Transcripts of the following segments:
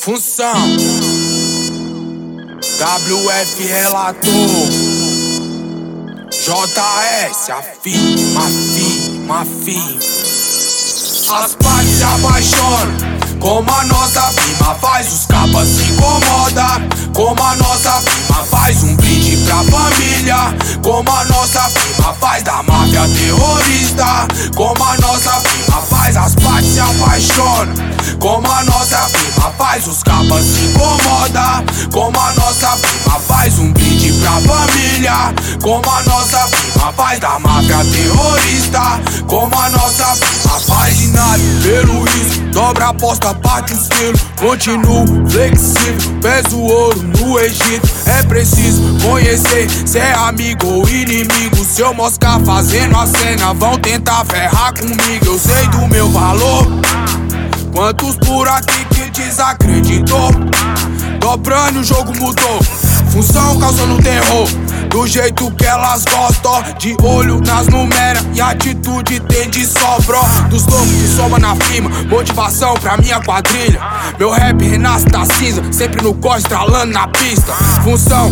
Função WF relator JS afirma. As partes se apaixonam como a nossa firma faz, os capas se incomoda. Como a nossa firma faz um brinde pra família. Como a nossa firma faz da máfia terrorista. Como a nossa firma faz, as partes se apaixonam como a nossa firma faz, os capas se incomoda. Como a nossa firma faz um brinde pra família. Como a nossa firma faz da máfia terrorista. Como a nossa firma faz de nada pelo risco, dobra a aposta, parte o selo. Continuo flexível, peso ouro no Egito. É preciso conhecer se é amigo ou inimigo. Se eu moscar fazendo a cena, vão tentar ferrar comigo. Eu sei do meu valor. Quantos por aqui que desacreditou? Dobrando, o jogo mudou. Função causando terror, do jeito que elas gostam. De olho nas numeras e atitude tem de sobra. Dos loucos que soma na firma, motivação pra minha quadrilha. Meu rap renasce da cinza, sempre no corre estralando na pista. Função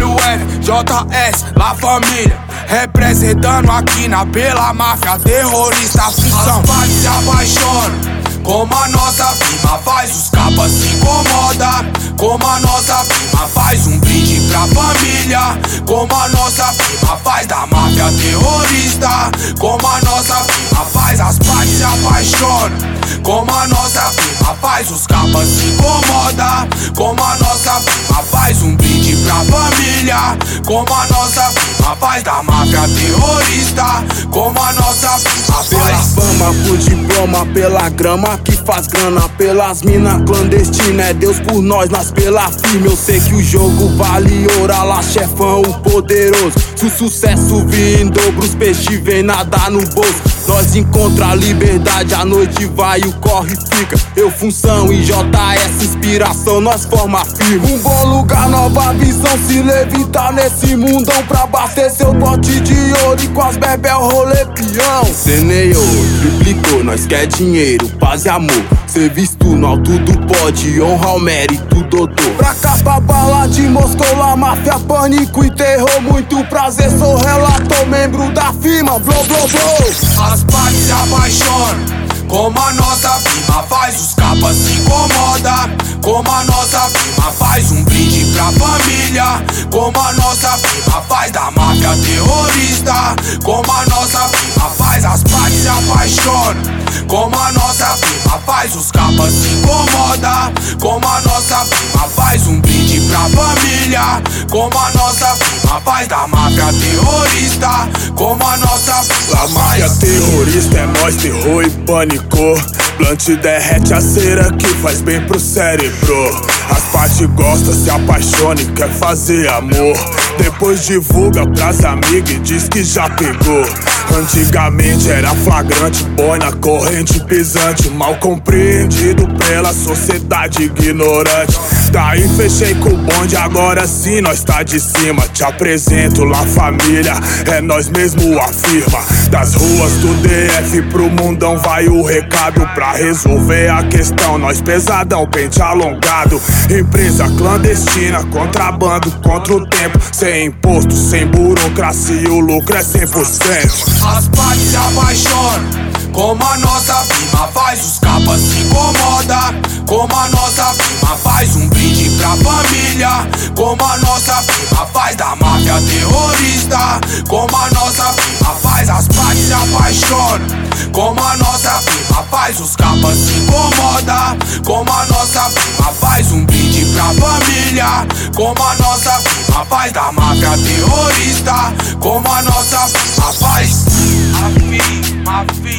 WF, JS, La Família, representando aqui na Bela Máfia terrorista. Função, as partes se apaixonam como a nossa firma faz, os capas se incomoda. Como a nossa firma faz um brinde pra família. Como a nossa firma faz da máfia terrorista. Como a nossa firma faz, as partes se apaixonam como a nossa firma faz, os capas se incomoda. Como a nossa firma faz um brinde pra família. Como a nossa firma faz da máfia terrorista. Como a nossa firma faz. Pela fama, por diploma, pela grama que faz grana, pelas mina clandestina, é Deus por nós, nós pela firme. Eu sei que o jogo vale ouro, lá chefão, o poderoso. Se o sucesso vir em dobro, os peixes vem nadar no bolso. Nós encontra a liberdade, a noite vai, o corre fica. Eu, Função e JS, inspiração, nós forma firme. Um bom lugar, nova visão, se levitar nesse mundão pra bater seu pote de ouro e com as bebel rolê peão. Ceneou, triplicou, nós quer dinheiro, paz e amor. Ser visto no alto do pódio, honra o mérito, doutor. Pra cá, pra bala de Moscou, lá máfia, pânico e terror. Muito prazer, sou relator, membro da firma, blow, blow, blow. As partes se apaixonam como a nossa firma faz, os capas se incomoda. Como a nossa firma faz um brinde pra família. Como a nossa firma faz da máfia terrorista. Como a nossa firma faz, as partes se apaixonam como a nossa firma faz, os capas se incomoda. Como a nossa firma faz um brinde pra família. Como a nossa firma faz da máfia terrorista. Como a nossa firma a máfia terrorista é nós, terror e pânico. Plante derrete a cera que faz bem pro cérebro. As partes gostam, se apaixona e quer fazer amor. Depois divulga pras amigas e diz que já pegou. Antigamente era flagrante, boy na corrente pisante, mal compreendido pela sociedade ignorante. Daí fechei com o bonde, agora sim nós tá de cima. Te apresento La Família, é nós mesmo afirma. Das ruas do DF pro mundão vai o recado. Pra resolver a questão, nós pesadão, pente alongado. Empresa clandestina, contrabando contra o tempo. Sem imposto, sem burocracia, o lucro é 100%. As partes se apaixonam como a nossa firma faz, os capas se incomoda. Como a nossa firma faz um brinde pra família. Como a nossa firma faz da máfia terrorista. Como a nossa firma faz, as partes se apaixonam como a nossa firma faz, os capas se incomoda. Como a nossa firma faz um brinde pra família. Como a nossa firma faz da máfia terrorista. Como a nossa firma faz. Afirma.